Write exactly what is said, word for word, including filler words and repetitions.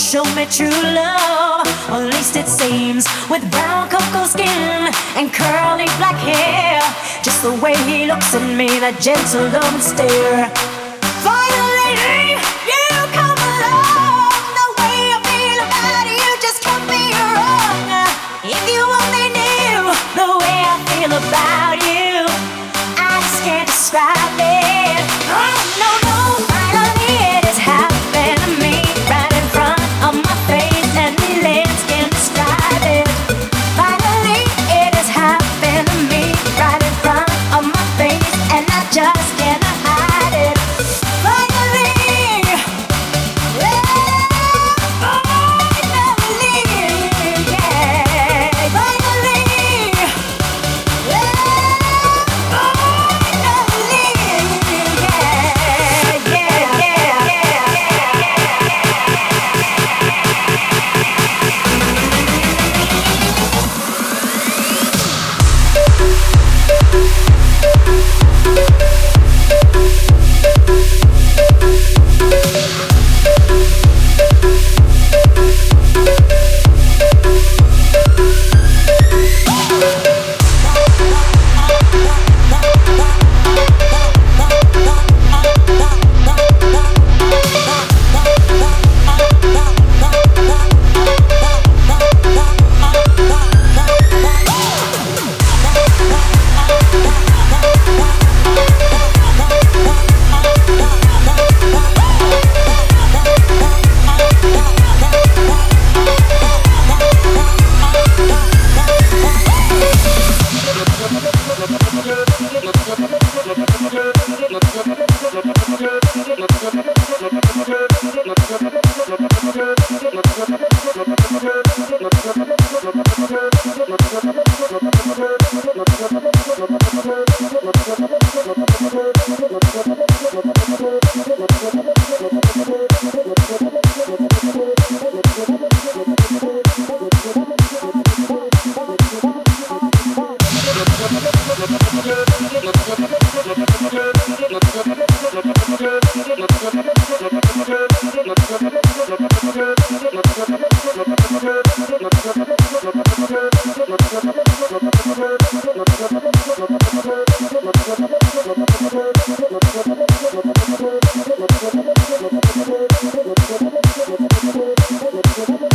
show me true love, or at least it seems. With brown cocoa skin and curly black hair, just the way he looks at me, that gentle loving stare. Finally, you come along. The way I feel about you just can't be wrong. If you only knew the way I feel about you, I just can't describe it. Oh no, no, finally it has happened to me, right in front of my face, and lips can't describe it. Finally it has happened to me, right in front of my face, and I just can't hide it. Finally, yeah, finally, yeah, finally, yeah, finally, yeah, yeah, yeah, Thank you.